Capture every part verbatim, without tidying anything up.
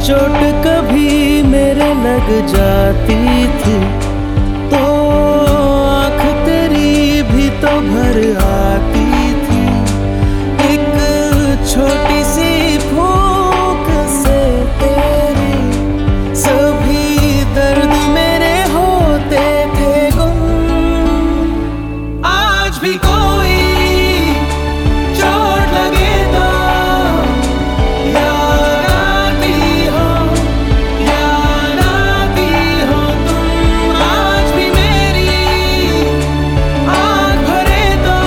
चोट कभी मेरे लग जाती थी तो आँख तेरी भी तो भर आती थी। एक छोटी सी फूंक से तेरी सभी दर्द मेरे होते थे गुम। आज भी कोई चोट लगे तो याद आती हो, याद आती हो तुम। आज भी मेरी आँख भरे तो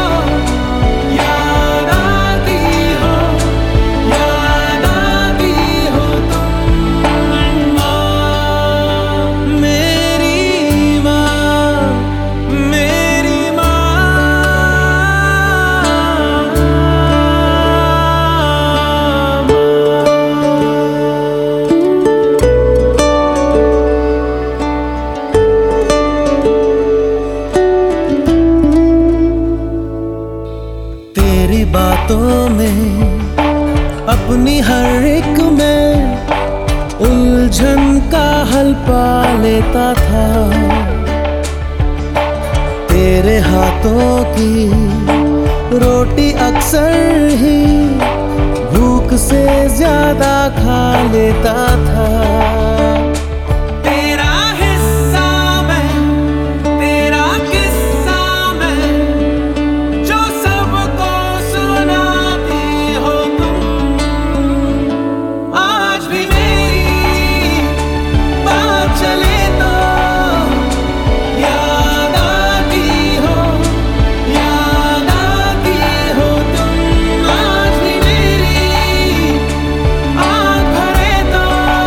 याद आती हो, याद आती हो तुम। माँ, मेरी माँ, मेरी माँ। तेरी बातों में अपनी हर एक में उलझन का हल पा लेता था। तेरे हाथों की रोटी अक्सर ही भूख से ज्यादा खा लेता था। तेरा हिस्सा मैं, तेरा किस्सा मैं, जो सबको सुनाती हो तुम। आज भी मेरी बात चले तो याद आती हो, याद आती हो तुम। आज भी मेरी आँख भरे तो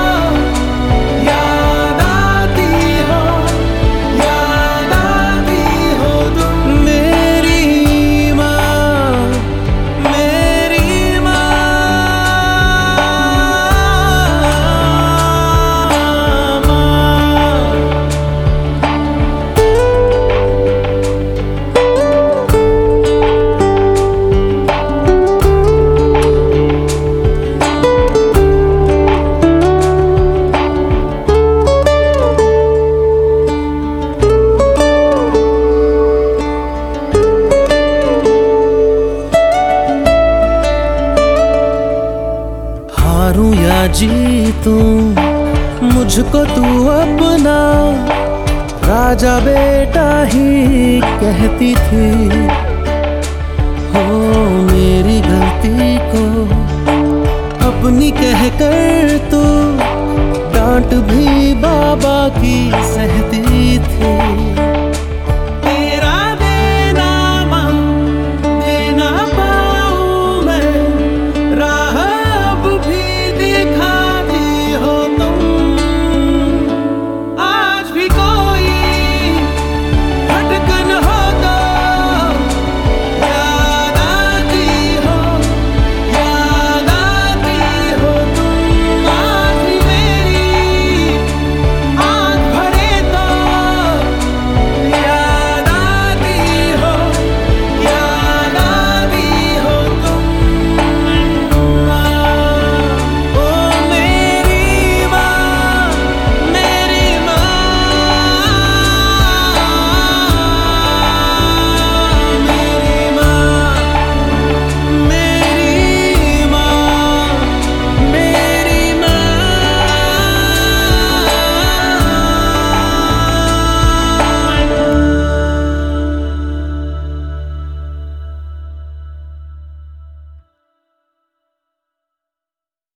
याद आती हो, याद आती हो तुम। मेरी माँ, मेरी माँ। हारूं या जीतूं मुझको तू अपना राजा बेटा ही कहती थी। हो मेरी गलती को अपनी कहकर तू डांट भी बाबा की सहती थी।